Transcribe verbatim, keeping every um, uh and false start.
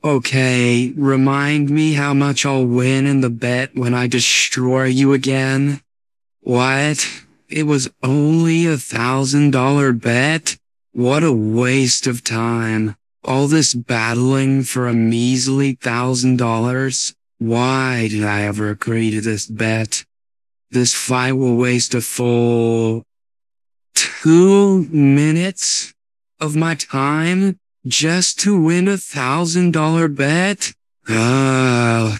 Okay, remind me how much I'll win in the bet when I destroy you again. What? It was only a thousand dollar bet? What a waste of time. All this battling for a measly thousand dollars? Why did I ever agree to this bet? This fight will waste a full two minutes of my time just to win a thousand dollar bet? Ah,